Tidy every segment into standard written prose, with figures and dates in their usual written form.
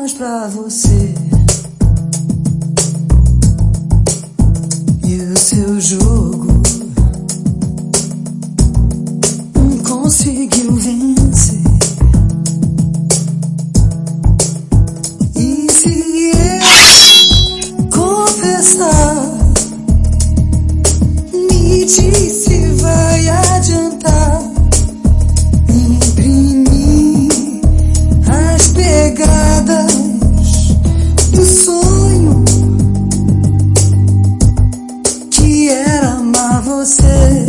mas pra você e o seu jogo conseguiu vencer. E se eu confessar, me diz se vai adiantar imprimir as pegadas do sonho que era amar você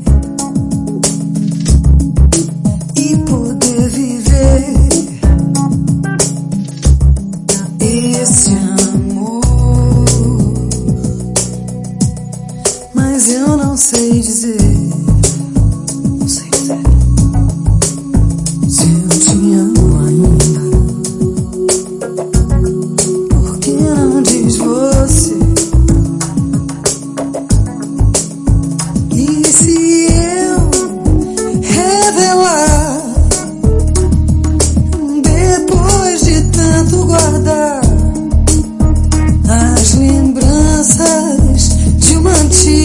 e poder viver esse amor. Mas eu não sei dizer, não sei dizer se eu te amo ainda. Por que não diz você? E se eu revelar, depois de tanto guardar as lembranças de uma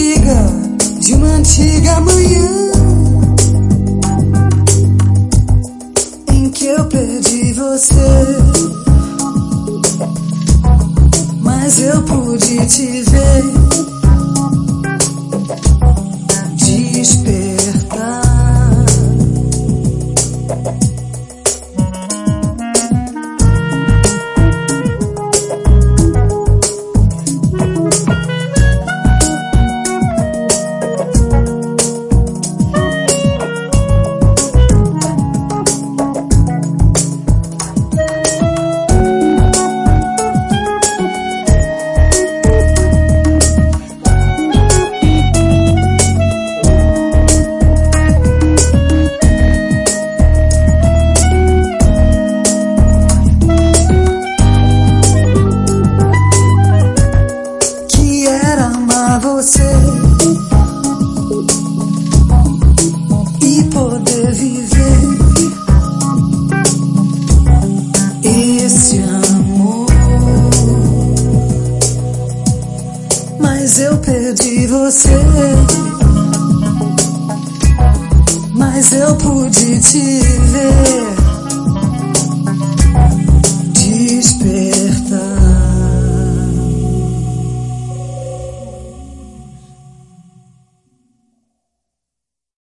antiga manhã em que eu perdi você, mas eu pude te ver despertar. Você e poder viver esse amor. Mas eu perdi você, mas eu pude te ver